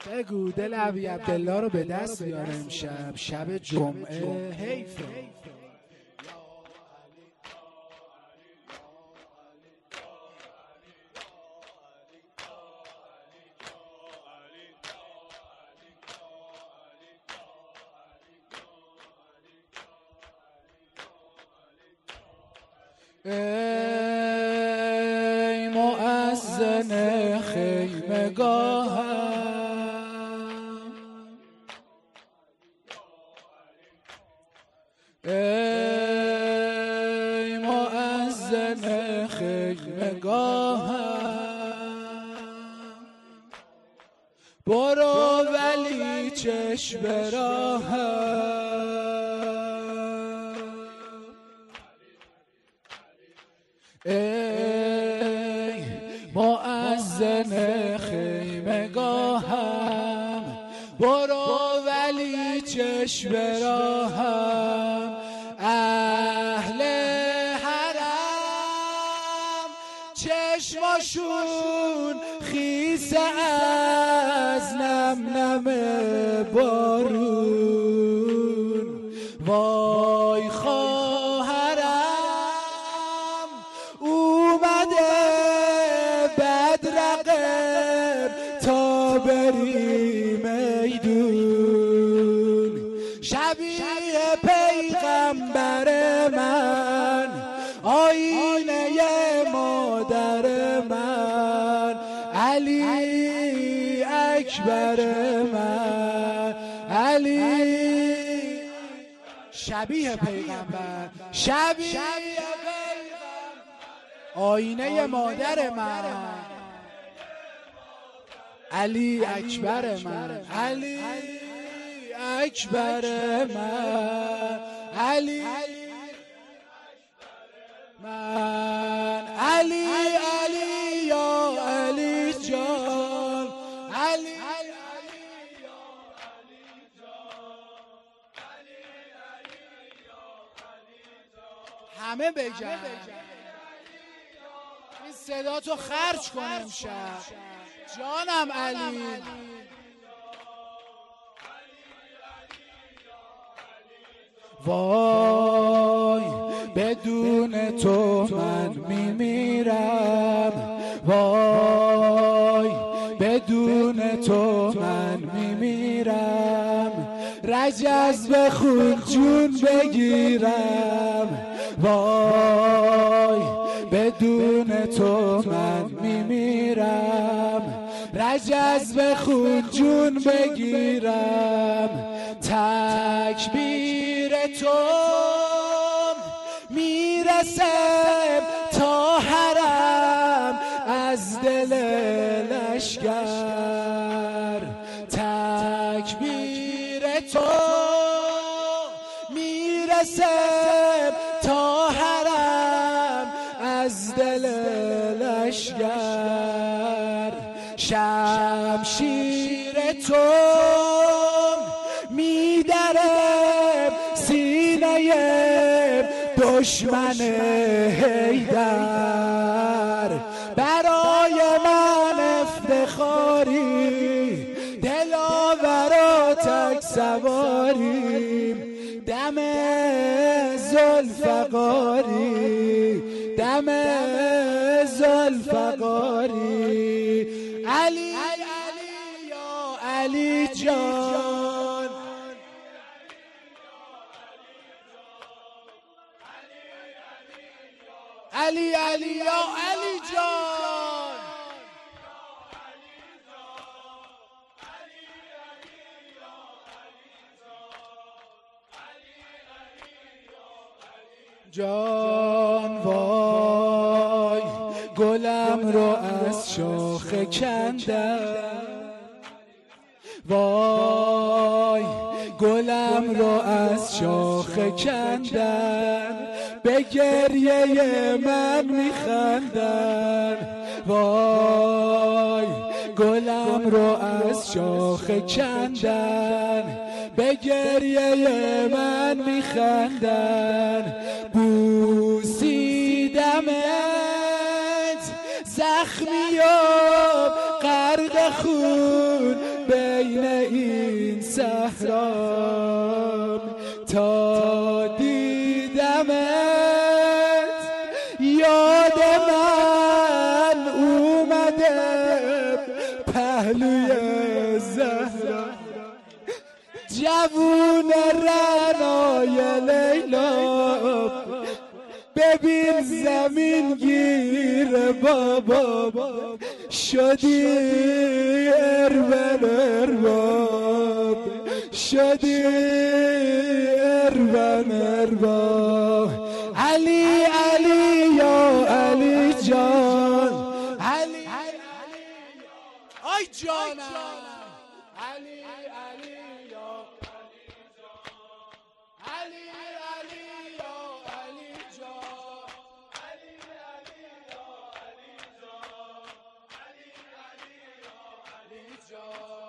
بگو دل ابی عبدالله رو به دست بیاره امشب شب جمعه حیفه. ای مؤذن خیمگاهم، ای مؤذن خیمگاهم، برو ولی چشم به راهم، ای مؤذن خیمگاهم، برو ولی چشم به راهم، اهل حرم چشماشون خیسه از نم نم بارون، وای خواهرم اومده بدرقم تا بری میدون، شبیه پیغمبر من آینه مادر من، علی اکبر من، علی شبیه پیغمبر، شبیه پیغمبر، آینه مادر من، علی اکبر من، علی اکبر من، علی من، علی علی یا علی جان، علی همه بگن این صدا تو خرج کن امشب جانم علی. وای بدون تو من میمیرم، وای بدون تو من میمیرم، رجز خون جون بگیرم، وای بدون تو من میمیرم، رجز خون جون بگیرم، تکبیر تو میرسم تا حرم از دل لشگر، تکبیر تو میرسم تا حرم از دل لشگر، شمشیر تو میدرم سینه دشمن حیدر، برای من افتخاری دلاور و تک سواریم، دم ذوالفقاری، دم ذوالفقاری، علی علی یا علی جان، علی علی یا علی جان، جان وای گلم رو از شاخ کندم، وای گلم رو از شاخ کندن، به گریه من میخندن، وای گلم رو از شاخ کندن، به گریه من میخندن، بوسیدمت زخمی و غرق خون بین این صحرا تا دیدمت یاد من اومده پهلوی زهرا جوون رعنای لیلا ببین زمین گیر بابا شدی ارباب شدی ارباب علی علی یا علی جان علی آی جانم علی علی یا علی علی یا علی جان علی علی یا علی جان علی علی یا علی جان